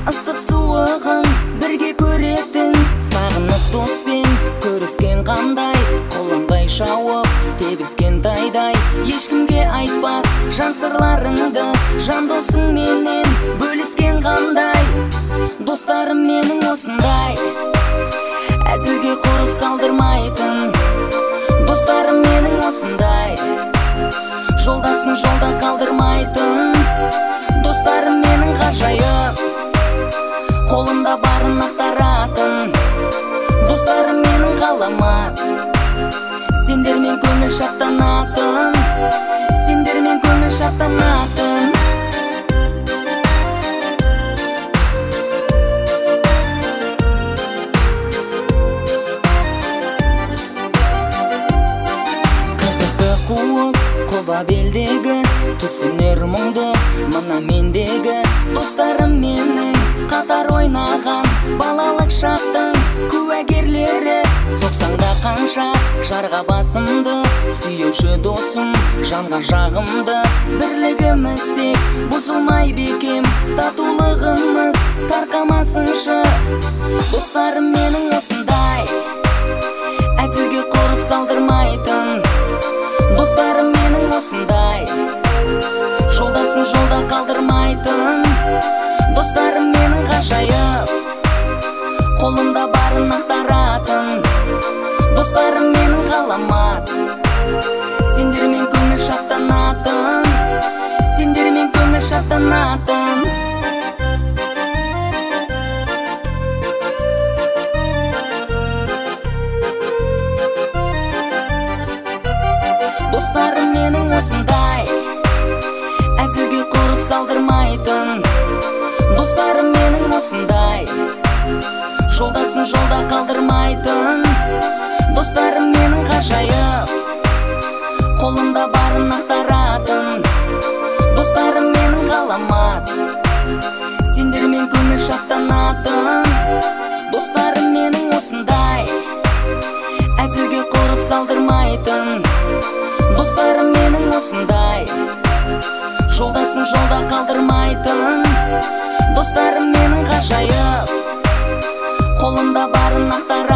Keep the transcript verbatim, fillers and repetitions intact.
ыстық суығын бірге көретін, сағынып доспен көріскен қандай, қолыңдай шауып тебіскен тайдай. Ешкімге айтпас жан сырларыңды, жан досың менен бөліскен қандай. Достарым менің осындай, әзілге қорық салдырмайтын. Достарым менің осындай, жолдасын жолда қалдырмайтын. Достарым менің ғажайып, қолымда барын ақтаратын. Достарым менің ғаламат, сендермен көңіл шаттанатын. Сендермен көңіл шаттанатын. Қызықты қуып құба белдегі, түсінер мұңды мына мендегі. Достарым менің қатар ойнаған балалық шақтың куәгерлері. Соқсаң да қанша жарға басымды, сүйеуші досым жанға жағымды. Бірлігіміз тек бұзылмай бекем, татулығымыз тарқамасыншы. Достарым менің осындай, әзілге қорық салдырмайтын. Достарым менің осындай, жолдасын жолда қалдырмайтын. Достарым менің ғажайып, қолымда барын ақтаратын. Достарым менің ғаламат, сендермен көңіл шаттанатын. Сендермен көңіл шаттанатын. Достарым менің осындай, әзілге қорық салдырмайтын. Достарым менің осындай, жолдасын жолда қалдырмайтын. Достарым менің ғажайып, қолымда барын ақтаратын. Достарым менің ғаламат, сендермен көңіл шаттанатын. Достарым менің осындай, әзілге қорық салдырмайтын. Достарым менің осындай, жолдасын жолда қалдырмайтын. Достарым менің ғажайып, қолымда барын ақтаратын.